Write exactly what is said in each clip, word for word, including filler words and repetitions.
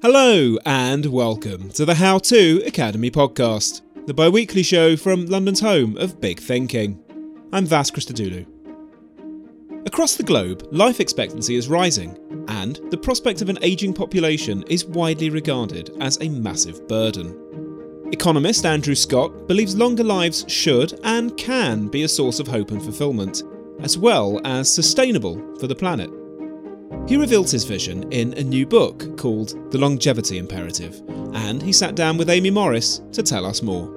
Hello and welcome to the How To Academy podcast, the bi-weekly show from London's home of big thinking. I'm Vas Christodoulou. Across the globe, life expectancy is rising, and the prospect of an ageing population is widely regarded as a massive burden. Economist Andrew Scott believes longer lives should and can be a source of hope and fulfilment, as well as sustainable for the planet. He revealed his vision in a new book called The Longevity Imperative, and he sat down with Amy Morris to tell us more.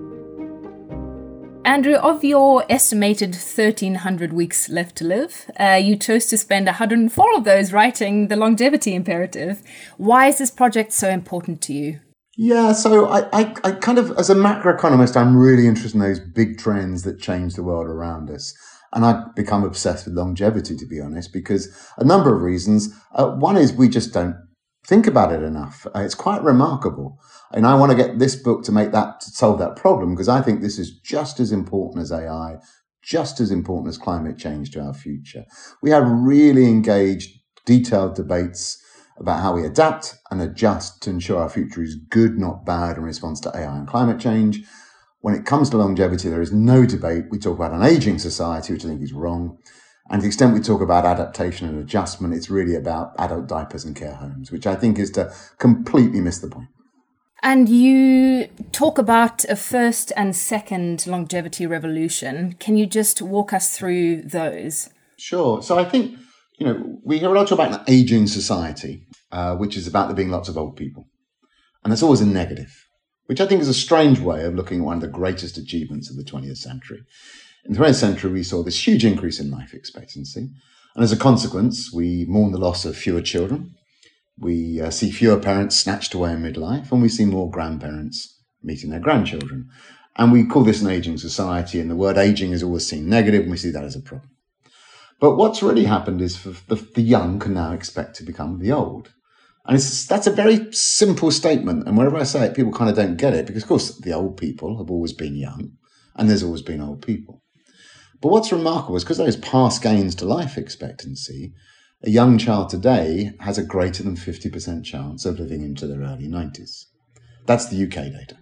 Andrew, of your estimated thirteen hundred weeks left to live, uh, you chose to spend one hundred four of those writing The Longevity Imperative. Why is this project so important to you? Yeah, so I, I, I kind of, as a macroeconomist, I'm really interested in those big trends that change the world around us. And I've become obsessed with longevity, to be honest, because a number of reasons. Uh, one is we just don't think about it enough. Uh, it's quite remarkable. And I want to get this book to make that, to solve that problem, because I think this is just as important as A I, just as important as climate change to our future. We have really engaged, detailed debates about how we adapt and adjust to ensure our future is good, not bad, in response to A I and climate change. When it comes to longevity, there is no debate. We talk about an ageing society, which I think is wrong. And to the extent we talk about adaptation and adjustment, it's really about adult diapers and care homes, which I think is to completely miss the point. And you talk about a first and second longevity revolution. Can you just walk us through those? Sure. So I think, you know, we hear a lot about an ageing society, uh, which is about there being lots of old people. And that's always a negative, which I think is a strange way of looking at one of the greatest achievements of the twentieth century. In the twentieth century, we saw this huge increase in life expectancy. And as a consequence, we mourn the loss of fewer children. We uh, see fewer parents snatched away in midlife, and we see more grandparents meeting their grandchildren. And we call this an ageing society, and the word ageing is always seen negative, and we see that as a problem. But what's really happened is for the, the young can now expect to become the old. And it's, that's a very simple statement. And whenever I say it, people kind of don't get it because, of course, the old people have always been young and there's always been old people. But what's remarkable is because those past gains to life expectancy, a young child today has a greater than fifty percent chance of living into their early nineties. That's the U K data.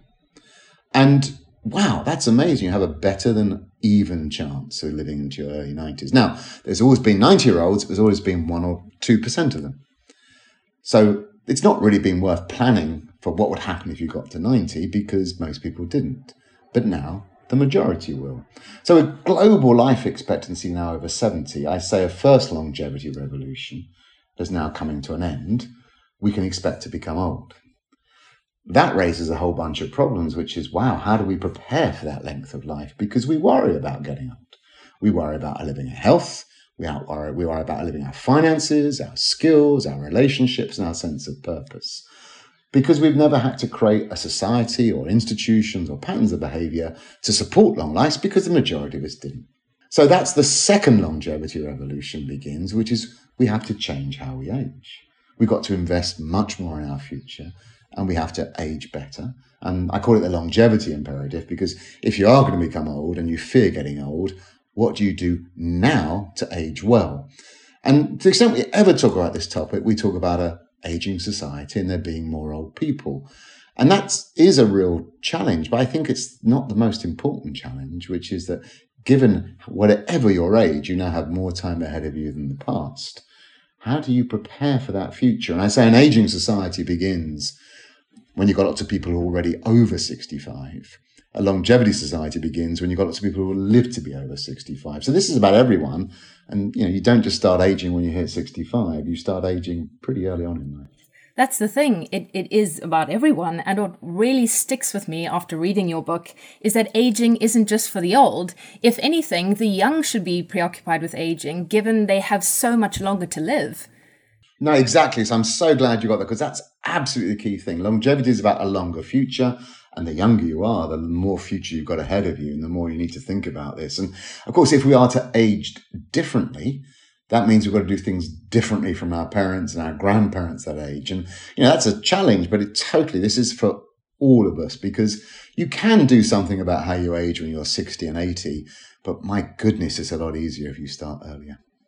And wow, that's amazing. You have a better than even chance of living into your early nineties. Now, there's always been ninety-year-olds. There's always been one or two percent of them. So it's not really been worth planning for what would happen if you got to ninety because most people didn't. But now the majority will. So a global life expectancy now over seventy, I say a first longevity revolution is now coming to an end. We can expect to become old. That raises a whole bunch of problems, which is, wow, how do we prepare for that length of life? Because we worry about getting old. We worry about our living health. We are, we worry about living our finances, our skills, our relationships, and our sense of purpose. Because we've never had to create a society or institutions or patterns of behavior to support long lives because the majority of us didn't. So that's the second longevity revolution begins, which is we have to change how we age. We've got to invest much more in our future and we have to age better. And I call it the longevity imperative because if you are going to become old and you fear getting old, what do you do now to age well? And to the extent we ever talk about this topic, we talk about a aging society and there being more old people. And that is a real challenge, but I think it's not the most important challenge, which is that given whatever your age, you now have more time ahead of you than the past. How do you prepare for that future? And I say an aging society begins when you've got lots of people who are already over sixty-five. A longevity society begins when you've got lots of people who will live to be over sixty-five. So this is about everyone. And, you know, you don't just start aging when you hit sixty-five. You start aging pretty early on in life. That's the thing. It It is about everyone. And what really sticks with me after reading your book is that aging isn't just for the old. If anything, the young should be preoccupied with aging, given they have so much longer to live. No, exactly. So I'm so glad you got that because that's absolutely the key thing. Longevity is about a longer future. And the younger you are, the more future you've got ahead of you and the more you need to think about this. And of course, if we are to age differently, that means we've got to do things differently from our parents and our grandparents that age. And, you know, that's a challenge, but it totally, this is for all of us because you can do something about how you age when you're sixty and eighty, but my goodness, it's a lot easier if you start earlier.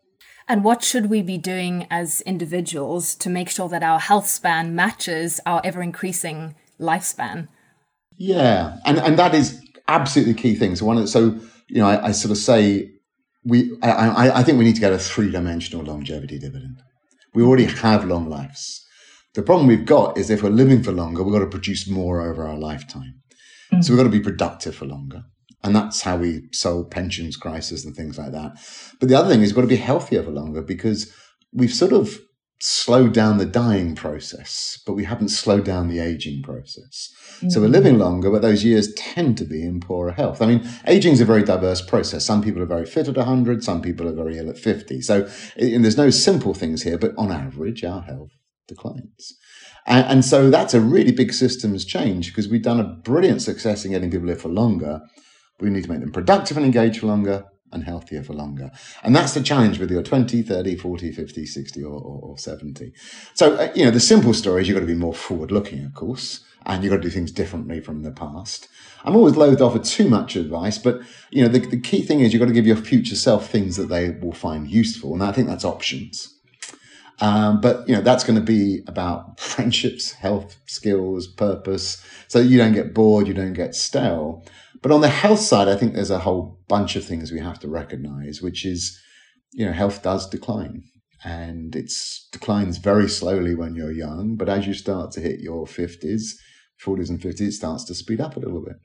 And what should we be doing as individuals to make sure that our health span matches our ever-increasing lifespan? Yeah, and, and that is absolutely the key thing. So, one of, so you know, I, I sort of say we, I, I, I think we need to get a three-dimensional longevity dividend. We already have long lives. The problem we've got is if we're living for longer, we've got to produce more over our lifetime. Mm-hmm. So we've got to be productive for longer. And that's how we solve pensions crisis and things like that. But the other thing is we've got to be healthier for longer, because we've sort of slowed down the dying process, but we haven't slowed down the aging process. Mm-hmm. So we're living longer, but those years tend to be in poorer health. I mean, aging is a very diverse process. Some people are very fit at one hundred, some people are very ill at fifty. So and there's no simple things here, but on average, our health declines. And, and so that's a really big systems change, because we've done a brilliant success in getting people to live for longer. We need to make them productive and engaged for longer and healthier for longer. And that's the challenge with your twenty, thirty, forty, fifty, sixty or, or, or seventy. So, uh, you know, the simple story is you've got to be more forward looking, of course, and you've got to do things differently from the past. I'm always loath to offer too much advice, but, you know, the, the key thing is you've got to give your future self things that they will find useful. And I think that's options. Um, but, you know, that's going to be about friendships, health, skills, purpose, so you don't get bored, you don't get stale. But on the health side, I think there's a whole bunch of things we have to recognize, which is, you know, health does decline. And it declines very slowly when you're young. But as you start to hit your fifties, forties and fifties, it starts to speed up a little bit.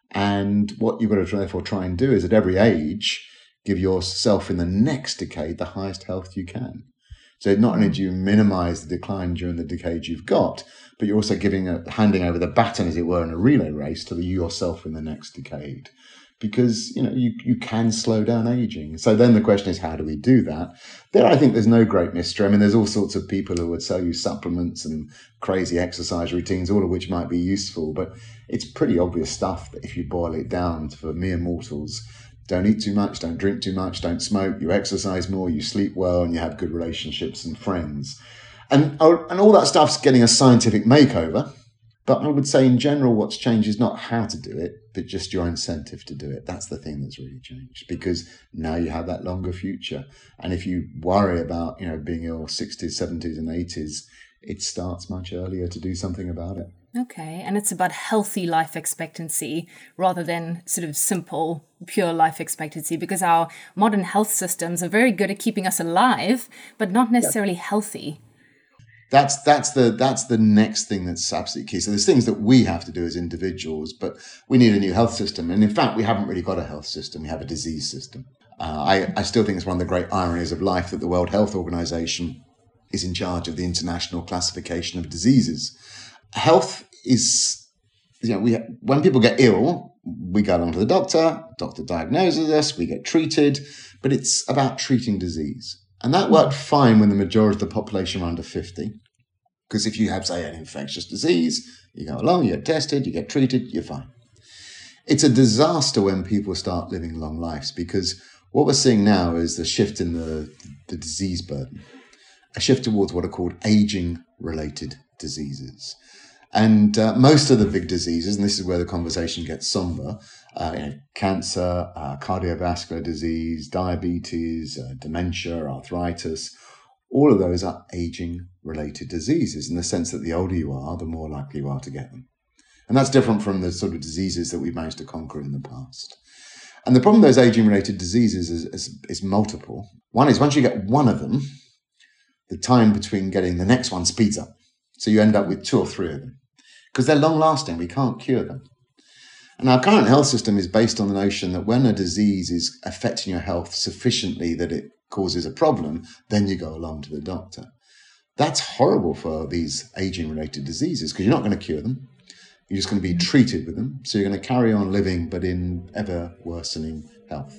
And what you've got to therefore try and do is at every age, give yourself in the next decade the highest health you can. So not only do you minimize the decline during the decade you've got, but you're also giving a, handing over the baton, as it were, in a relay race to the yourself in the next decade. Because, you know, you, you can slow down aging. So then the question is, how do we do that? There, I think there's no great mystery. I mean, there's all sorts of people who would sell you supplements and crazy exercise routines, all of which might be useful. But it's pretty obvious stuff that if you boil it down for mere mortals, don't eat too much, don't drink too much, don't smoke, you exercise more, you sleep well, and you have good relationships and friends. And, and all that stuff's getting a scientific makeover. But I would say in general, what's changed is not how to do it, but just your incentive to do it. That's the thing that's really changed, because now you have that longer future. And if you worry about, you know, being in your sixties, seventies and eighties, it starts much earlier to do something about it. Okay, and it's about healthy life expectancy rather than sort of simple, pure life expectancy, because our modern health systems are very good at keeping us alive, but not necessarily yeah. healthy. That's that's the that's the next thing that's absolutely key. So there's things that we have to do as individuals, but we need a new health system. And in fact, we haven't really got a health system. We have a disease system. Uh, I, I still think it's one of the great ironies of life that the World Health Organization is in charge of the international classification of diseases. Health is, you know, we when people get ill, we go along to the doctor, doctor diagnoses us, we get treated, but it's about treating disease. And that worked fine when the majority of the population were under fifty, because if you have, say, an infectious disease, you go along, you get tested, you get treated, you're fine. It's a disaster when people start living long lives, because what we're seeing now is the shift in the, the disease burden, a shift towards what are called aging-related diseases. And uh, most of the big diseases, and this is where the conversation gets somber, uh, you know, cancer, uh, cardiovascular disease, diabetes, uh, dementia, arthritis, all of those are aging-related diseases in the sense that the older you are, the more likely you are to get them. And that's different from the sort of diseases that we've managed to conquer in the past. And the problem with those aging-related diseases is, is, is multiple. One is once you get one of them, the time between getting the next one speeds up. So you end up with two or three of them, because they're long-lasting. We can't cure them. And our current health system is based on the notion that when a disease is affecting your health sufficiently that it causes a problem, then you go along to the doctor. That's horrible for these aging-related diseases, because you're not going to cure them. You're just going to be treated with them. So you're going to carry on living, but in ever worsening health.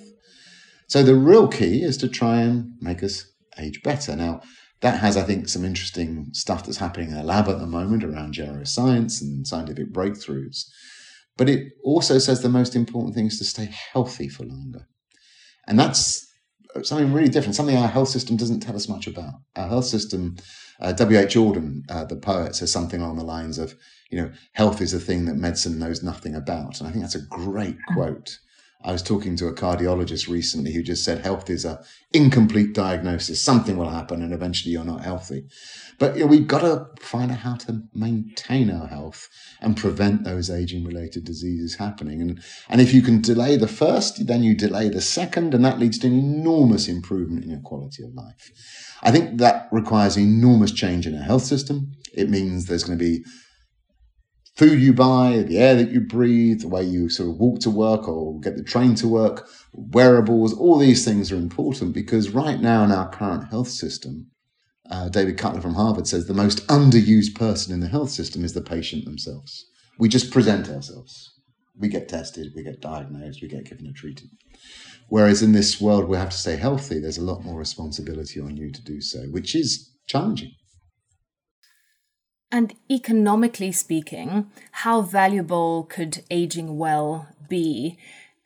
So the real key is to try and make us age better. Now, that has, I think, some interesting stuff that's happening in the lab at the moment around neuroscience and scientific breakthroughs. But it also says the most important thing is to stay healthy for longer. And that's something really different, something our health system doesn't tell us much about. Our health system, uh, W H Auden, uh, the poet, says something along the lines of, you know, health is a thing that medicine knows nothing about. And I think that's a great quote. I was talking to a cardiologist recently who just said health is a incomplete diagnosis. Something will happen and eventually you're not healthy. But you know, we've got to find out how to maintain our health and prevent those aging-related diseases happening. And, and if you can delay the first, then you delay the second, and that leads to an enormous improvement in your quality of life. I think that requires enormous change in our health system. It means there's going to be food you buy, the air that you breathe, the way you sort of walk to work or get the train to work, wearables, all these things are important because right now in our current health system, uh, David Cutler from Harvard says the most underused person in the health system is the patient themselves. We just present ourselves. We get tested, we get diagnosed, we get given a treatment. Whereas in this world we have to stay healthy, there's a lot more responsibility on you to do so, which is challenging. And economically speaking, how valuable could aging well be?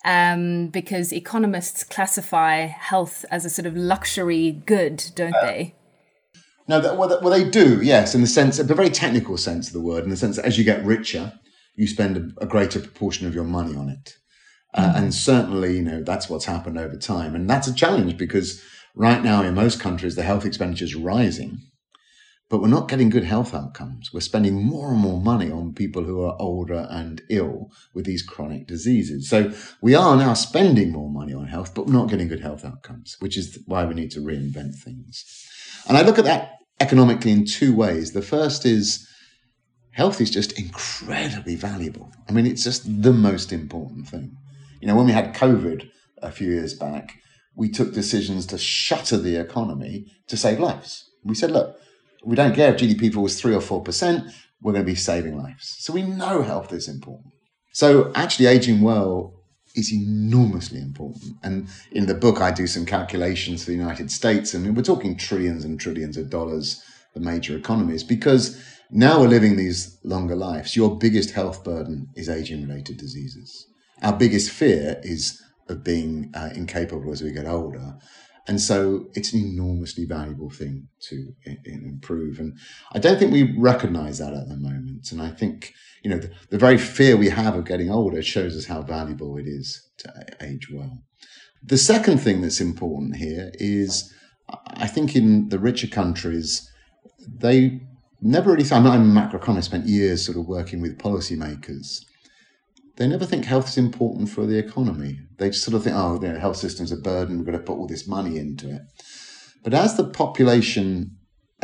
Um, because economists classify health as a sort of luxury good, don't uh, they? No, that, well, that, well, they do, yes, in the sense, a very technical sense of the word, in the sense that as you get richer, you spend a, a greater proportion of your money on it. Uh, mm-hmm. And certainly, you know, that's what's happened over time. And that's a challenge because right now in most countries, the health expenditure is rising. But we're not getting good health outcomes. We're spending more and more money on people who are older and ill with these chronic diseases. So we are now spending more money on health, but we're not getting good health outcomes, which is why we need to reinvent things. And I look at that economically in two ways. The first is health is just incredibly valuable. I mean, it's just the most important thing. You know, when we had COVID a few years back, we took decisions to shutter the economy to save lives. We said, look, we don't care if G D P falls three or four percent, we're going to be saving lives. So we know health is important. So actually aging well is enormously important. And in the book, I do some calculations for the United States, and we're talking trillions and trillions of dollars for major economies, because now we're living these longer lives. Your biggest health burden is aging-related diseases. Our biggest fear is of being uh, incapable as we get older. And so it's an enormously valuable thing to I- improve. And I don't think we recognize that at the moment. And I think, you know, the, the very fear we have of getting older shows us how valuable it is to age well. The second thing that's important here is, I think in the richer countries, they never really, I'm, I'm a macroeconomist, spent years sort of working with policymakers. They never think health is important for the economy. They just sort of think, oh, the health system's a burden, we're going to put all this money into it. But as the population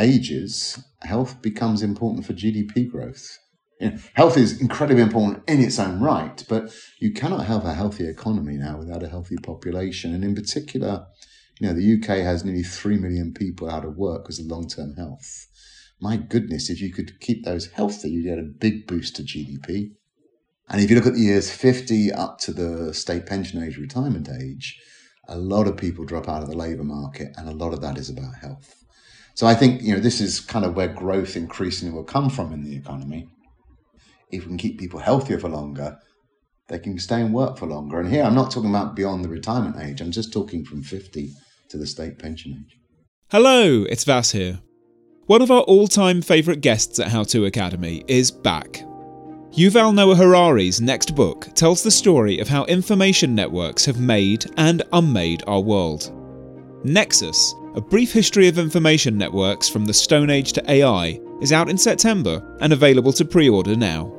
ages, health becomes important for G D P growth. You know, health is incredibly important in its own right, but you cannot have a healthy economy now without a healthy population. And in particular, you know, the U K has nearly three million people out of work because of long-term health. My goodness, if you could keep those healthy, you'd get a big boost to G D P. And if you look at the years fifty up to the state pension age, retirement age, a lot of people drop out of the labour market, and a lot of that is about health. So I think, you know, this is kind of where growth increasingly will come from in the economy. If we can keep people healthier for longer, they can stay and work for longer. And here I'm not talking about beyond the retirement age. I'm just talking from fifty to the state pension age. Hello, it's Vas here. One of our all-time favourite guests at How To Academy is back. Yuval Noah Harari's next book tells the story of how information networks have made and unmade our world. Nexus, a brief history of information networks from the Stone Age to A I, is out in September and available to pre-order now.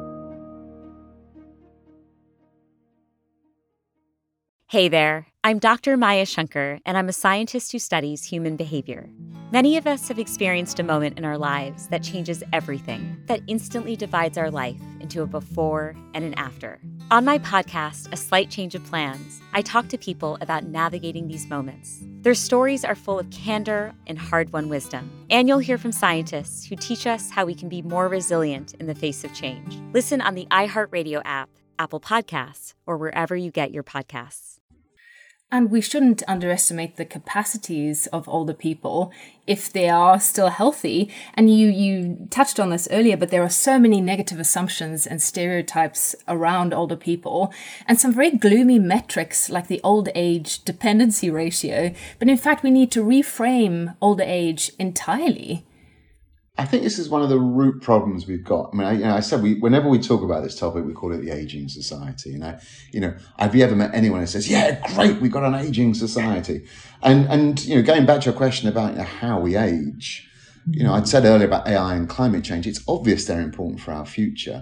Hey there, I'm Doctor Maya Shankar, and I'm a scientist who studies human behavior. Many of us have experienced a moment in our lives that changes everything, that instantly divides our life into a before and an after. On my podcast, A Slight Change of Plans, I talk to people about navigating these moments. Their stories are full of candor and hard-won wisdom. And you'll hear from scientists who teach us how we can be more resilient in the face of change. Listen on the iHeartRadio app, Apple Podcasts, or wherever you get your podcasts. And we shouldn't underestimate the capacities of older people if they are still healthy. And you, you touched on this earlier, but there are so many negative assumptions and stereotypes around older people, and some very gloomy metrics like the old age dependency ratio. But in fact, we need to reframe older age entirely. I think this is one of the root problems we've got. I mean, I, you know, I said we, whenever we talk about this topic, we call it the aging society. And I, you know, have you ever met anyone who says, "Yeah, great, we've got an aging society"? And and you know, going back to your question about, you know, how we age, you know, I'd said earlier about A I and climate change. It's obvious they're important for our future.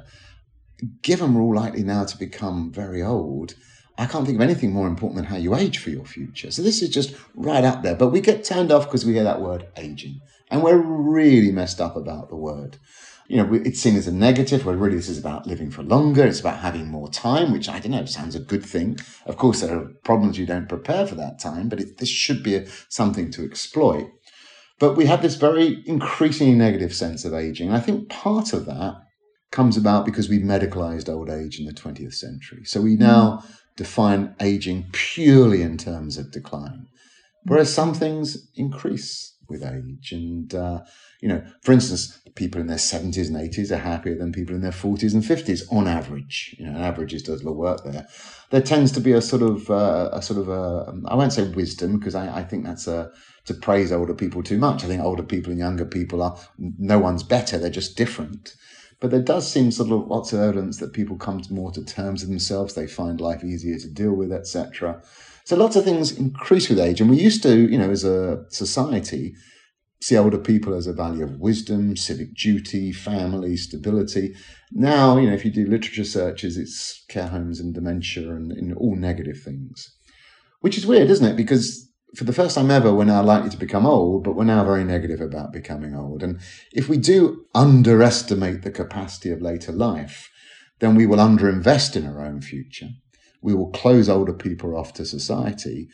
Given we're all likely now to become very old, I can't think of anything more important than how you age for your future. So this is just right up there. But we get turned off because we hear that word aging. And we're really messed up about the word. You know, it's seen as a negative, where really this is about living for longer. It's about having more time, which, I don't know, sounds a good thing. Of course, there are problems you don't prepare for that time, but it, this should be a, something to exploit. But we have this very increasingly negative sense of aging. And I think part of that comes about because we medicalized old age in the twentieth century. So we now define aging purely in terms of decline, whereas some things increase with age. And, uh, you know, for instance, people in their seventies and eighties are happier than people in their forties and fifties on average. You know, averages does the work there. There tends to be a sort of, uh, a sort of, a, I won't say wisdom, because I, I think that's a, to praise older people too much. I think older people and younger people are, no one's better, they're just different. But there does seem sort of lots of evidence that people come to more to terms with themselves. They find life easier to deal with, et cetera. So lots of things increase with age. And we used to, you know, as a society, see older people as a value of wisdom, civic duty, family, stability. Now, you know, if you do literature searches, it's care homes and dementia and, and all negative things. Which is weird, isn't it? Because for the first time ever, we're now likely to become old, but we're now very negative about becoming old. And if we do underestimate the capacity of later life, then we will underinvest in our own future. We will close older people off to society,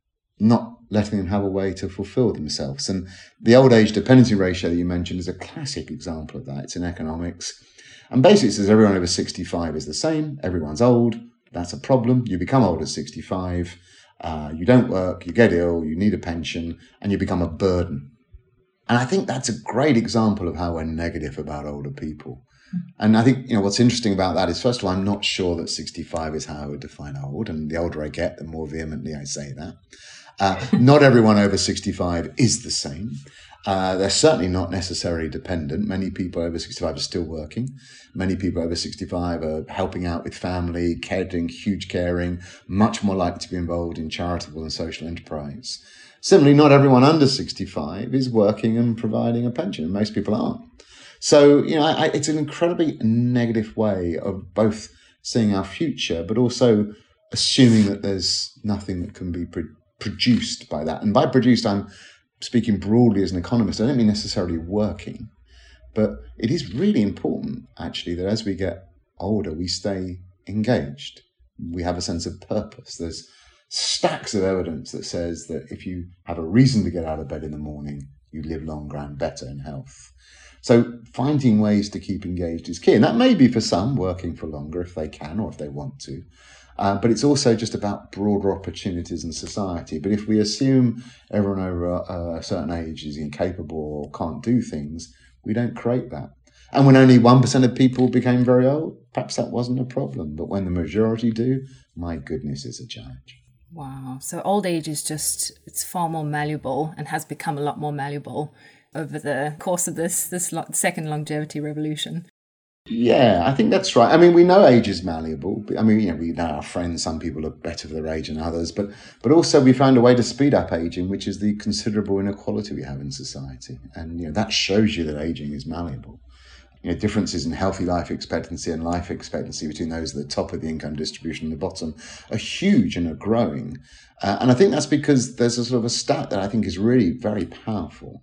not letting them have a way to fulfill themselves. And the old age dependency ratio that you mentioned is a classic example of that. It's in economics. And basically it says everyone over sixty-five is the same. Everyone's old. That's a problem. You become old at sixty-five. Uh, you don't work, you get ill, you need a pension, and you become a burden. And I think that's a great example of how we're negative about older people. And I think, you know, what's interesting about that is, first of all, I'm not sure that sixty-five is how I would define old. And the older I get, the more vehemently I say that. Uh, not everyone over sixty-five is the same. Uh, they're certainly not necessarily dependent. Many people over sixty-five are still working. Many people over sixty-five are helping out with family, caring, huge caring, much more likely to be involved in charitable and social enterprise. Similarly, not everyone under sixty-five is working and providing a pension, and most people aren't. So, you know, I, it's an incredibly negative way of both seeing our future, but also assuming that there's nothing that can be pro- produced by that. And by produced, I'm speaking broadly as an economist. I don't mean necessarily working, but it is really important, actually, that as we get older, we stay engaged. We have a sense of purpose. There's stacks of evidence that says that if you have a reason to get out of bed in the morning, you live longer and better in health. So finding ways to keep engaged is key. And that may be for some working for longer if they can or if they want to. Uh, but it's also just about broader opportunities in society. But if we assume everyone over a, a certain age is incapable or can't do things, we don't create that. And when only one percent of people became very old, perhaps that wasn't a problem. But when the majority do, my goodness, it's a challenge. Wow. So old age is just, it's far more malleable and has become a lot more malleable over the course of this this lo- second longevity revolution. Yeah, I think that's right. I mean, we know age is malleable. I mean, you know, we know our friends, some people are better for their age than others, but but also we found a way to speed up aging, which is the considerable inequality we have in society. And, you know, that shows you that aging is malleable. You know, differences in healthy life expectancy and life expectancy between those at the top of the income distribution and the bottom are huge and are growing. Uh, and I think that's because there's a sort of a stat that I think is really very powerful.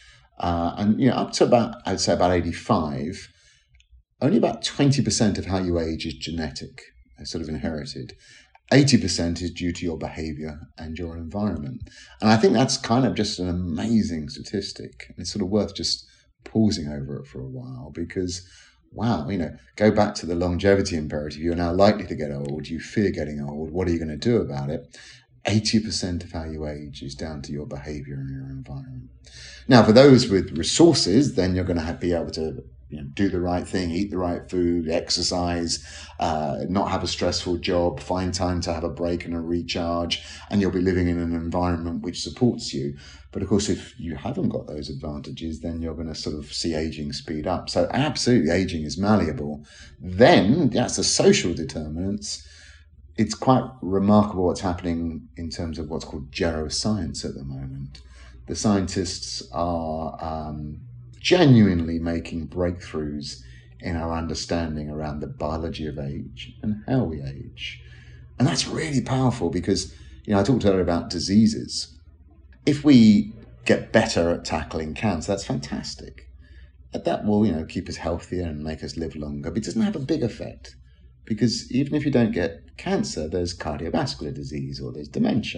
Uh, and, you know, up to about, I'd say about eighty-five, only about twenty percent of how you age is genetic, sort of inherited. eighty percent is due to your behavior and your environment. And I think that's kind of just an amazing statistic. And it's sort of worth just pausing over it for a while because, wow, you know, go back to the longevity imperative. You're now likely to get old. You fear getting old. What are you going to do about it? eighty percent of how you age is down to your behavior and your environment. Now, for those with resources, then you're going to have, be able to you know, do the right thing, eat the right food, exercise, uh, not have a stressful job, find time to have a break and a recharge, and you'll be living in an environment which supports you. But of course, if you haven't got those advantages, then you're going to sort of see aging speed up. So absolutely, aging is malleable. Then that's the social determinants. It's quite remarkable what's happening in terms of what's called geroscience at the moment. The scientists are um, genuinely making breakthroughs in our understanding around the biology of age and how we age. And that's really powerful because, you know, I talked earlier about diseases. If we get better at tackling cancer, that's fantastic. That will, you know, keep us healthier and make us live longer, but it doesn't have a big effect because even if you don't get cancer, there's cardiovascular disease or there's dementia.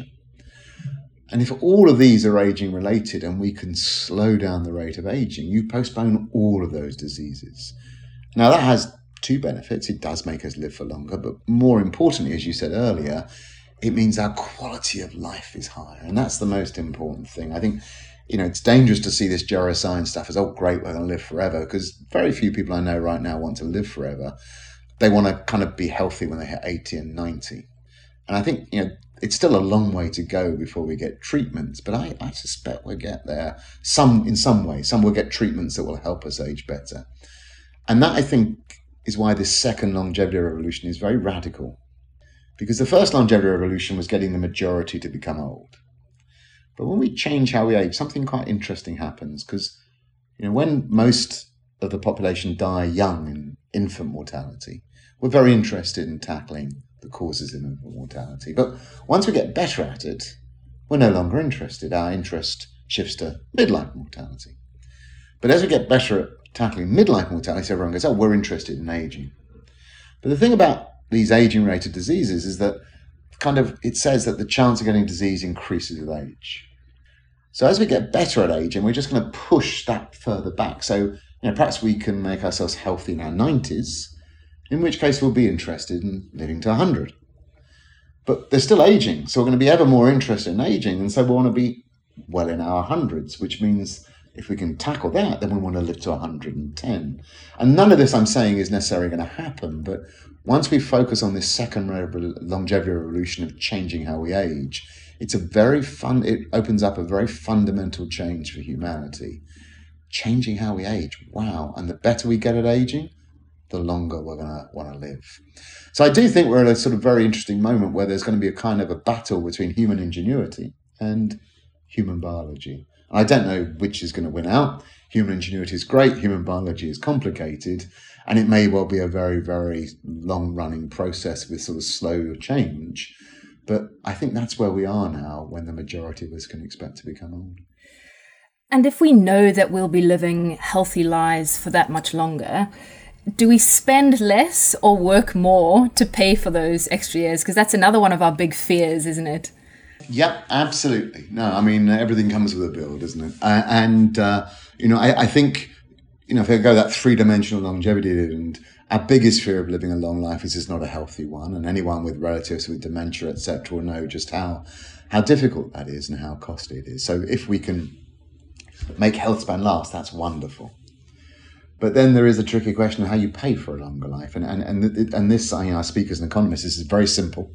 And if all of these are aging related and we can slow down the rate of aging, you postpone all of those diseases. Now that has two benefits. It does make us live for longer, but more importantly, as you said earlier, it means our quality of life is higher. And that's the most important thing. I think, you know, it's dangerous to see this geroscience stuff as, oh, great, we're going to live forever, because very few people I know right now want to live forever. They want to kind of be healthy when they hit eighty and ninety. And I think, you know, it's still a long way to go before we get treatments, but I, I suspect we'll get there some in some way. Some will get treatments that will help us age better. And that, I think, is why this second longevity revolution is very radical. Because the first longevity revolution was getting the majority to become old. But when we change how we age, something quite interesting happens. Because, you know, when most of the population die young in infant mortality, we're very interested in tackling the causes of infant mortality. But once we get better at it, we're no longer interested. Our interest shifts to midlife mortality. But as we get better at tackling midlife mortality, everyone goes, oh, we're interested in aging. But the thing about these aging-related diseases is that kind of it says that the chance of getting disease increases with age. So as we get better at aging, we're just going to push that further back. So, you know, perhaps we can make ourselves healthy in our nineties, in which case we'll be interested in living to one hundred. But they're still aging, so we're going to be ever more interested in aging, and so we want to be well in our hundreds, which means if we can tackle that, then we want to live to one hundred ten. And none of this I'm saying is necessarily going to happen, but once we focus on this second longevity revolution of changing how we age, it's a very fun, it opens up a very fundamental change for humanity. Changing how we age, wow. And the better we get at aging, the longer we're going to want to live. So I do think we're at a sort of very interesting moment where there's going to be a kind of a battle between human ingenuity and human biology. And I don't know which is going to win out. Human ingenuity is great, human biology is complicated, and it may well be a very, very long-running process with sort of slow change. But I think that's where we are now when the majority of us can expect to become old. And if we know that we'll be living healthy lives for that much longer, do we spend less or work more to pay for those extra years? Because that's another one of our big fears, isn't it? Yep, absolutely. No, I mean, everything comes with a bill, doesn't it? Uh, and, uh, you know, I, I think, you know, if I go that three-dimensional longevity, and our biggest fear of living a long life is it's not a healthy one. And anyone with relatives with dementia, et cetera, will know just how, how difficult that is and how costly it is. So if we can make health span last, that's wonderful. But then there is a tricky question of how you pay for a longer life. And, and, and, and this, you know, I speak as an economist, this is very simple.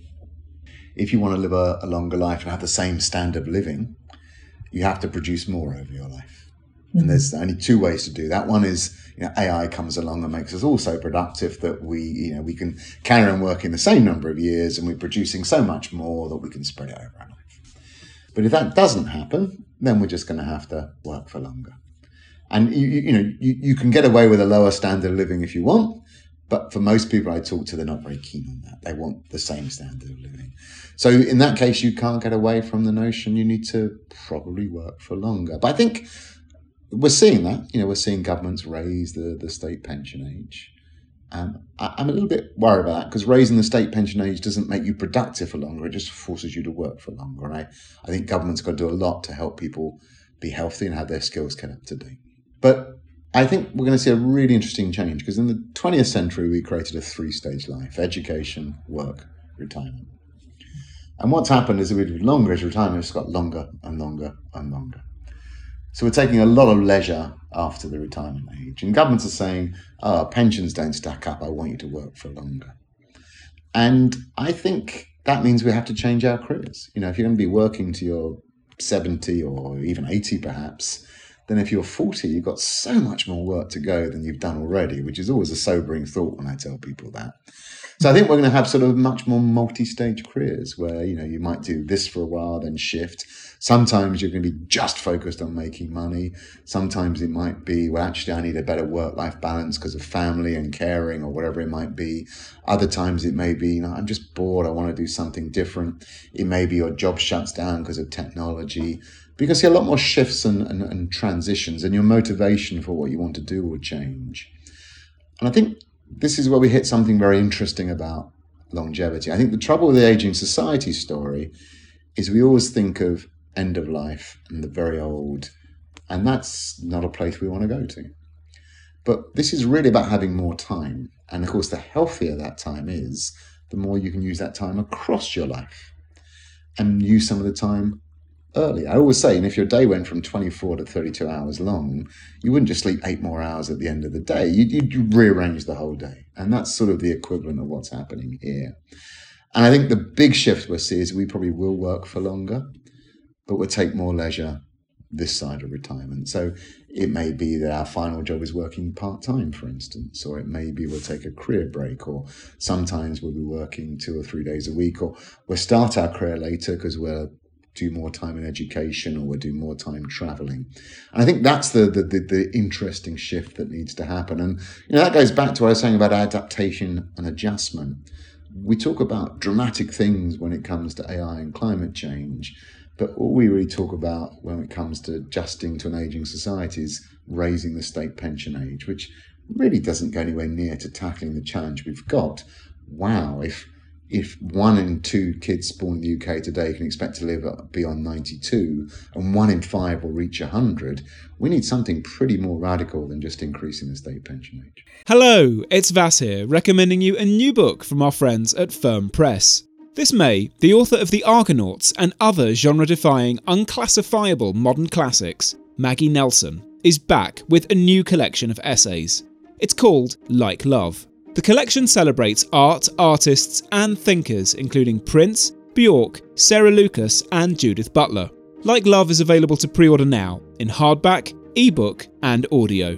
If you want to live a, a longer life and have the same standard of living, you have to produce more over your life. Mm-hmm. And there's only two ways to do that. One is, you know, A I comes along and makes us all so productive that we, you know, we can carry on working the same number of years and we're producing so much more that we can spread it over our life. But if that doesn't happen, then we're just going to have to work for longer. And, you, you know, you, you can get away with a lower standard of living if you want. But for most people I talk to, they're not very keen on that. They want the same standard of living. So in that case, you can't get away from the notion you need to probably work for longer. But I think we're seeing that. You know, we're seeing governments raise the, the state pension age. Um, I, I'm a little bit worried about that because raising the state pension age doesn't make you productive for longer. It just forces you to work for longer. And I, I think government's got to do a lot to help people be healthy and have their skills kept up to date. But I think we're going to see a really interesting change because in the twentieth century, we created a three-stage life: education, work, retirement. And what's happened is that we live longer as retirement has got longer and longer and longer. So we're taking a lot of leisure after the retirement age. And governments are saying, oh, pensions don't stack up. I want you to work for longer. And I think that means we have to change our careers. You know, if you're going to be working to your seventy or even eighty perhaps, then if you're forty, you've got so much more work to go than you've done already, which is always a sobering thought when I tell people that. So I think we're going to have sort of much more multi-stage careers where, you know, you might do this for a while, then shift. Sometimes you're going to be just focused on making money. Sometimes it might be, well, actually, I need a better work-life balance because of family and caring or whatever it might be. Other times it may be, you know, I'm just bored. I want to do something different. It may be your job shuts down because of technology. But you can see a lot more shifts and, and, and transitions, and your motivation for what you want to do will change. And I think this is where we hit something very interesting about longevity. I think the trouble with the aging society story is we always think of end of life and the very old, and that's not a place we want to go to. But this is really about having more time. And of course, the healthier that time is, the more you can use that time across your life and use some of the time early. I always say, and if your day went from twenty-four to thirty-two hours long, you wouldn't just sleep eight more hours at the end of the day. You'd, you'd rearrange the whole day. And that's sort of the equivalent of what's happening here. And I think the big shift we'll see is we probably will work for longer, but we'll take more leisure this side of retirement. So it may be that our final job is working part-time, for instance, or it may be we'll take a career break, or sometimes we'll be working two or three days a week, or we'll start our career later because we'll do more time in education, or we'll do more time traveling. And I think that's the, the the the interesting shift that needs to happen. And you know, that goes back to what I was saying about adaptation and adjustment. We talk about dramatic things when it comes to A I and climate change, but all we really talk about when it comes to adjusting to an aging society is raising the state pension age, which really doesn't go anywhere near to tackling the challenge we've got. Wow, if If one in two kids born in the U K today can expect to live beyond ninety-two and one in five will reach one hundred, we need something pretty more radical than just increasing the state pension age. Hello, it's Vas here, recommending you a new book from our friends at Firm Press. This May, the author of The Argonauts and other genre-defying, unclassifiable modern classics, Maggie Nelson, is back with a new collection of essays. It's called Like Love. The collection celebrates art, artists and thinkers including Prince, Bjork, Sarah Lucas and Judith Butler. Like Love is available to pre-order now in hardback, ebook and audio.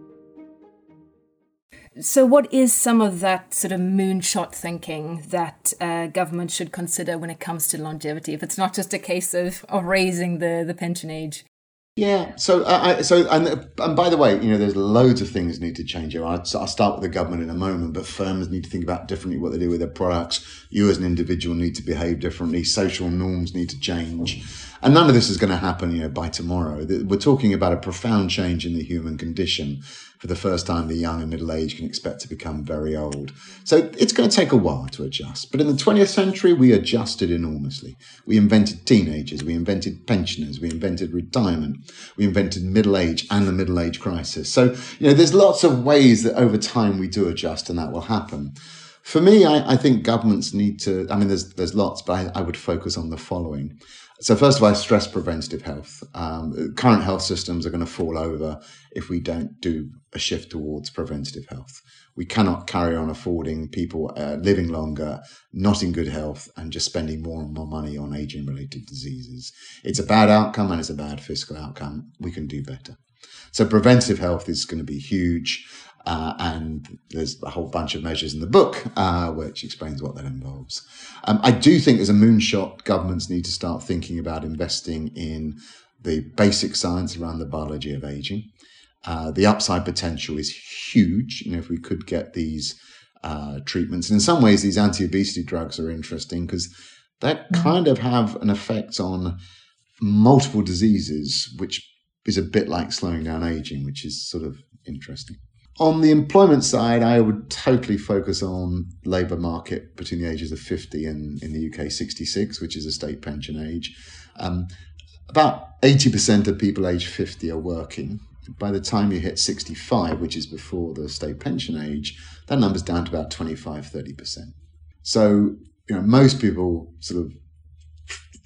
So what is some of that sort of moonshot thinking that uh, government should consider when it comes to longevity, if it's not just a case of, of raising the, the pension age? Yeah. So, uh, I, so, and, and by the way, you know, there's loads of things need to change here. I'll, I'll start with the government in a moment, but firms need to think about differently what they do with their products. You as an individual need to behave differently. Social norms need to change. And none of this is going to happen, you know, by tomorrow. We're talking about a profound change in the human condition. For the first time, the young and middle age can expect to become very old. So it's going to take a while to adjust. But in the twentieth century, we adjusted enormously. We invented teenagers, we invented pensioners, we invented retirement, we invented middle age and the middle age crisis. So, you know, there's lots of ways that over time we do adjust and that will happen. For me, I, I think governments need to, I mean, there's there's lots, but I, I would focus on the following. So first of all, I stress preventative health. Um, current health systems are going to fall over if we don't do a shift towards preventative health. We cannot carry on affording people uh, living longer, not in good health, and just spending more and more money on aging-related diseases. It's a bad outcome and it's a bad fiscal outcome. We can do better. So preventative health is going to be huge. Uh, and there's a whole bunch of measures in the book uh, which explains what that involves. Um, I do think as a moonshot, governments need to start thinking about investing in the basic science around the biology of aging. Uh, the upside potential is huge. You know, if we could get these uh, treatments, and in some ways, these anti-obesity drugs are interesting because they kind of have an effect on multiple diseases, which is a bit like slowing down aging, which is sort of interesting. On the employment side, I would totally focus on labour market between the ages of fifty and in the U K sixty-six, which is a state pension age. Um, about eighty percent of people aged fifty are working. By the time you hit sixty-five, which is before the state pension age, that number's down to about twenty-five, thirty percent. So, you know, most people sort of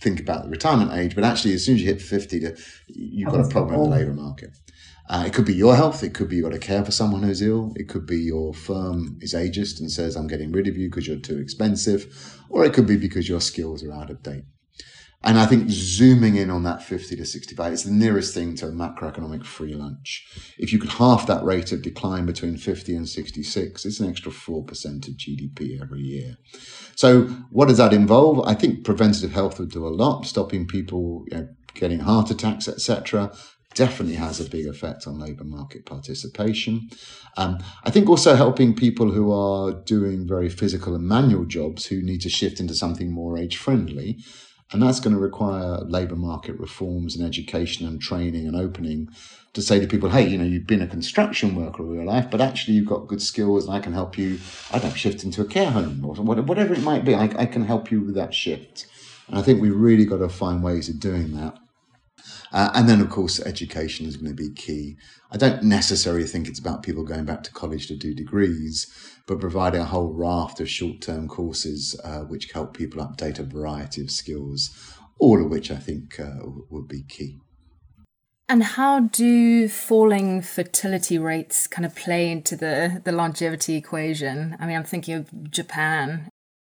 think about the retirement age, but actually as soon as you hit fifty, to, you've got a problem in the labour market. Uh, it could be your health. It could be you've got to care for someone who's ill. It could be your firm is ageist and says, I'm getting rid of you because you're too expensive. Or it could be because your skills are out of date. And I think zooming in on that fifty to sixty-five, it's the nearest thing to a macroeconomic free lunch. If you could halve that rate of decline between fifty and sixty-six, it's an extra four percent of G D P every year. So what does that involve? I think preventative health would do a lot, stopping people, you know, getting heart attacks, et cetera. Definitely has a big effect on labour market participation. Um, I think also helping people who are doing very physical and manual jobs who need to shift into something more age-friendly. And that's going to require labour market reforms and education and training and opening to say to people, hey, you know, you've been a construction worker all your life, but actually you've got good skills and I can help you, I don't know, shift into a care home or whatever it might be. I, I can help you with that shift. And I think we've really got to find ways of doing that. Uh, and then, of course, education is going to be key. I don't necessarily think it's about people going back to college to do degrees, but providing a whole raft of short-term courses uh, which help people update a variety of skills, all of which I think uh, would be key. And how do falling fertility rates kind of play into the, the longevity equation? I mean, I'm thinking of Japan.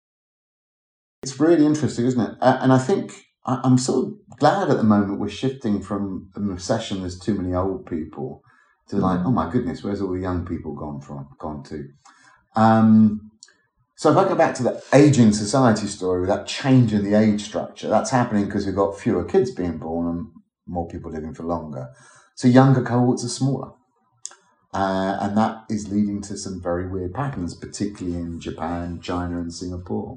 It's really interesting, isn't it? Uh, and I think I'm sort of glad at the moment we're shifting from a recession, there's too many old people, to like, oh my goodness, where's all the young people gone from, gone to? Um, so if I go back to the ageing society story with that change in the age structure, that's happening because we've got fewer kids being born and more people living for longer. So younger cohorts are smaller. Uh, and that is leading to some very weird patterns, particularly in Japan, China and Singapore.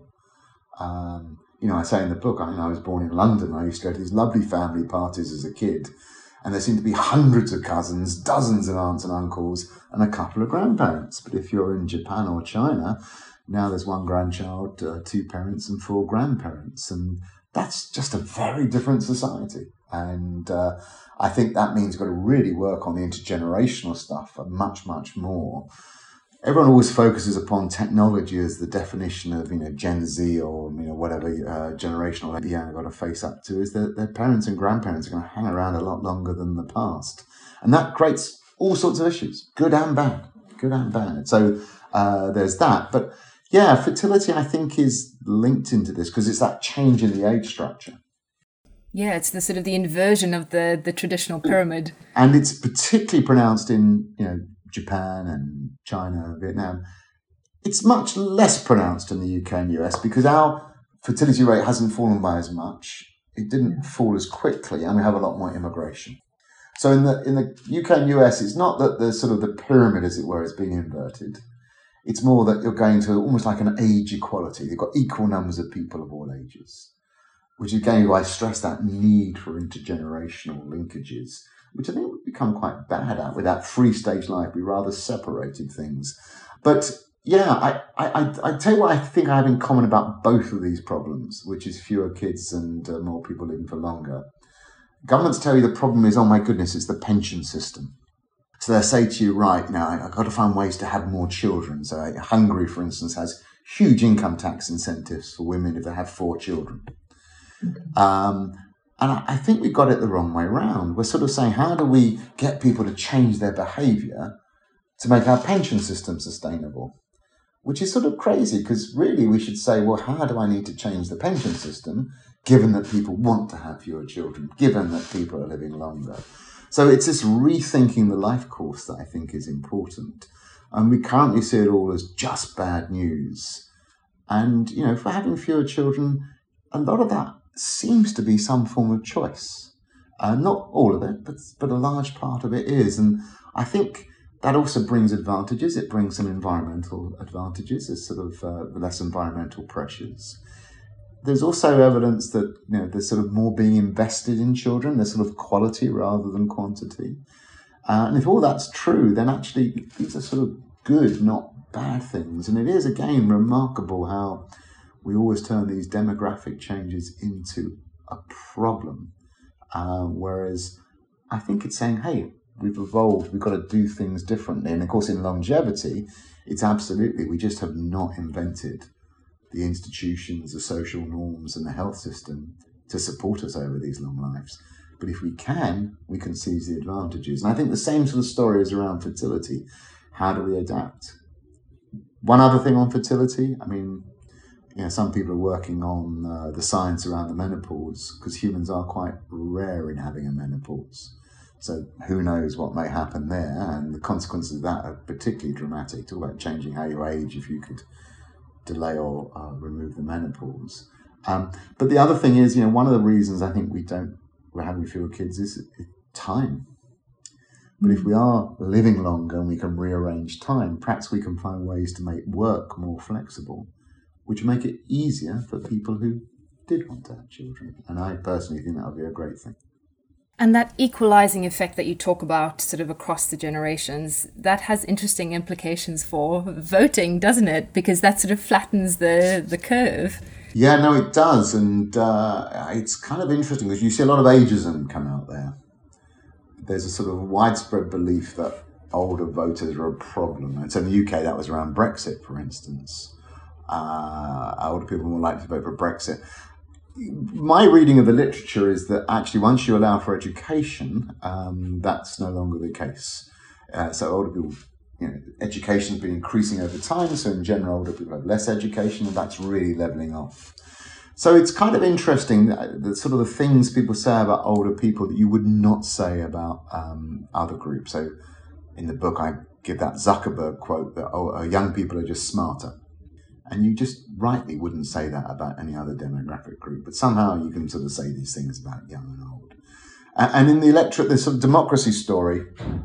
Um, You know, I say in the book, I, you know, I was born in London. I used to go to these lovely family parties as a kid. And there seemed to be hundreds of cousins, dozens of aunts and uncles, and a couple of grandparents. But if you're in Japan or China, now there's one grandchild, uh, two parents and four grandparents. And that's just a very different society. And uh, I think that means you've got to really work on the intergenerational stuff much, much more. Everyone always focuses upon technology as the definition of, you know, Gen Z or, you know, whatever uh, generational the young got to face up to, is that their parents and grandparents are going to hang around a lot longer than the past. And that creates all sorts of issues, good and bad, good and bad. So uh, there's that. But yeah, fertility, I think, is linked into this because it's that change in the age structure. Yeah, it's the sort of the inversion of the, the traditional pyramid. And it's particularly pronounced in, you know, Japan and China, Vietnam. It's much less pronounced in the U K and U S because our fertility rate hasn't fallen by as much. It didn't fall as quickly, and we have a lot more immigration. So in the in the U K and U S, it's not that the sort of the pyramid, as it were, is being inverted. It's more that you're going to almost like an age equality. You've got equal numbers of people of all ages, which again, I stress that need for intergenerational linkages, which I think we've become quite bad at with that three-stage life. We rather separated things. But yeah, I, I, I tell you what I think I have in common about both of these problems, which is fewer kids and uh, more people living for longer. Governments tell you the problem is, oh my goodness, it's the pension system. So they'll say to you, right, now I've got to find ways to have more children. So uh, Hungary, for instance, has huge income tax incentives for women if they have four children. Mm-hmm. Um, And I think we got it the wrong way round. We're sort of saying, how do we get people to change their behaviour to make our pension system sustainable? Which is sort of crazy, because really we should say, well, how do I need to change the pension system, given that people want to have fewer children, given that people are living longer? So it's this rethinking the life course that I think is important. And we currently see it all as just bad news. And, you know, if we're having fewer children, a lot of that seems to be some form of choice. Uh, not all of it, but but a large part of it is. And I think that also brings advantages. It brings some environmental advantages. There's sort of uh, less environmental pressures. There's also evidence that, you know, there's sort of more being invested in children. There's sort of quality rather than quantity. Uh, and if all that's true, then actually these are sort of good, not bad things. And it is, again, remarkable how we always turn these demographic changes into a problem. Um, whereas I think it's saying, hey, we've evolved, we've got to do things differently. And of course, in longevity, it's absolutely, we just have not invented the institutions, the social norms and the health system to support us over these long lives. But if we can, we can seize the advantages. And I think the same sort of story is around fertility. How do we adapt? One other thing on fertility, I mean, you know, some people are working on uh, the science around the menopause, because humans are quite rare in having a menopause. So who knows what may happen there, and the consequences of that are particularly dramatic. Talk about changing how you age if you could delay or uh, remove the menopause. Um, but the other thing is, you know, one of the reasons I think we don't, we're having fewer kids is time. But if we are living longer and we can rearrange time, perhaps we can find ways to make work more flexible, which make it easier for people who did want to have children. And I personally think that would be a great thing. And that equalizing effect that you talk about sort of across the generations, that has interesting implications for voting, doesn't it? Because that sort of flattens the, the curve. Yeah, no, it does. And uh, it's kind of interesting because you see a lot of ageism come out there. There's a sort of widespread belief that older voters are a problem. And so in the U K, that was around Brexit, for instance. Uh, older people are more likely to vote for Brexit. My reading of the literature is that actually once you allow for education, um, that's no longer the case. Uh, so older people, you know, education has been increasing over time. So in general, older people have less education, and that's really levelling off. So it's kind of interesting that, that sort of the things people say about older people that you would not say about um, other groups. So in the book, I give that Zuckerberg quote that oh, young people are just smarter. And you just rightly wouldn't say that about any other demographic group. But somehow you can sort of say these things about young and old. And in the electorate, the sort of democracy story,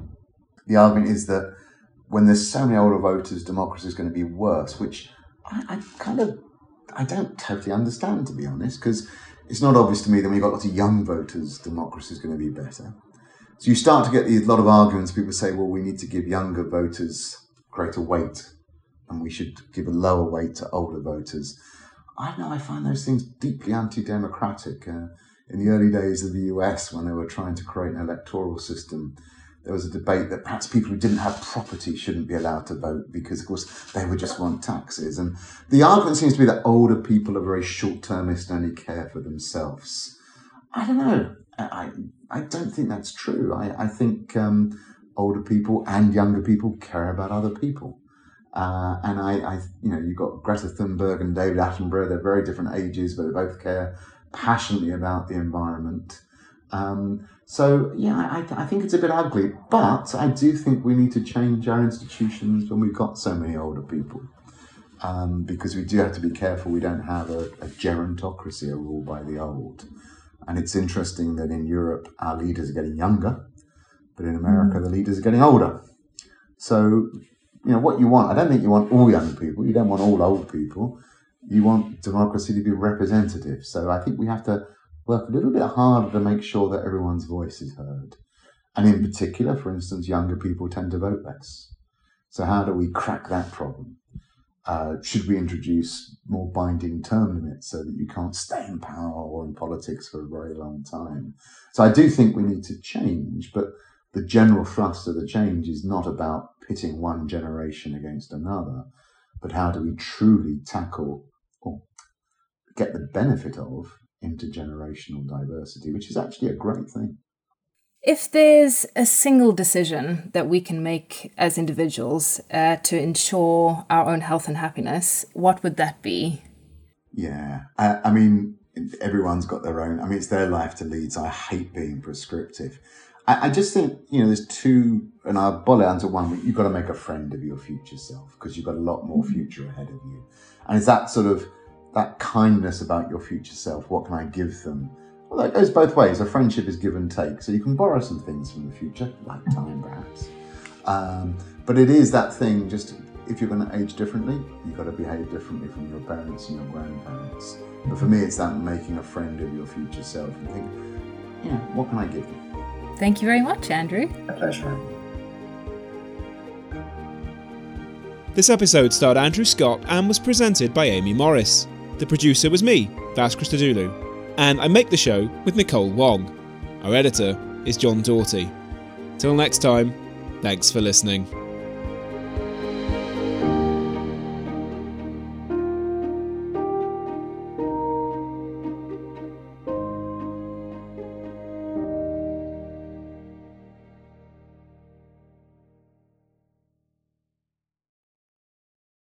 the argument is that when there's so many older voters, democracy is going to be worse, which I, I kind of... I don't totally understand, to be honest, because it's not obvious to me that when you've got lots of young voters, democracy is going to be better. So you start to get a lot of arguments. People say, well, we need to give younger voters greater weight, and we should give a lower weight to older voters. I know I find those things deeply anti-democratic. Uh, in the early days of the U S, when they were trying to create an electoral system, there was a debate that perhaps people who didn't have property shouldn't be allowed to vote because, of course, they would just want taxes. And the argument seems to be that older people are very short-termist and only care for themselves. I don't know. I I don't think that's true. I, I think um, older people and younger people care about other people. Uh, and I, I, you know, you've got Greta Thunberg and David Attenborough. They're very different ages, but they both care passionately about the environment. Um, so, yeah, I, I think it's a bit ugly, but I do think we need to change our institutions when we've got so many older people, um, because we do have to be careful we don't have a, a gerontocracy, a rule by the old. And it's interesting that in Europe, our leaders are getting younger, but in America, the leaders are getting older. So, you know, what you want, I don't think you want all young people, you don't want all old people, you want democracy to be representative. So I think we have to work a little bit harder to make sure that everyone's voice is heard. And in particular, for instance, younger people tend to vote less. So how do we crack that problem? Uh, should we introduce more binding term limits so that you can't stay in power or in politics for a very long time? So I do think we need to change, but the general thrust of the change is not about pitting one generation against another, but how do we truly tackle or get the benefit of intergenerational diversity, which is actually a great thing. If there's a single decision that we can make as individuals uh, to ensure our own health and happiness, what would that be? Yeah, I, I mean, everyone's got their own, I mean, it's their life to lead, so I hate being prescriptive. I, I just think, you know, there's two, and I'll boil it down to one, you've got to make a friend of your future self, because you've got a lot more future ahead of you. And it's that sort of that kindness about your future self. What can I give them? Well, that goes both ways. A friendship is give and take. So you can borrow some things from the future, like time perhaps. Um, but it is that thing, just if you're going to age differently, you've got to behave differently from your parents and your grandparents. But for me, it's that making a friend of your future self and think, you know, what can I give them? Thank you very much, Andrew. A pleasure. This episode starred Andrew Scott and was presented by Amy Morris. The producer was me, Vas Christodoulou, and I make the show with Nicole Wong. Our editor is John Doughty. Till next time, thanks for listening.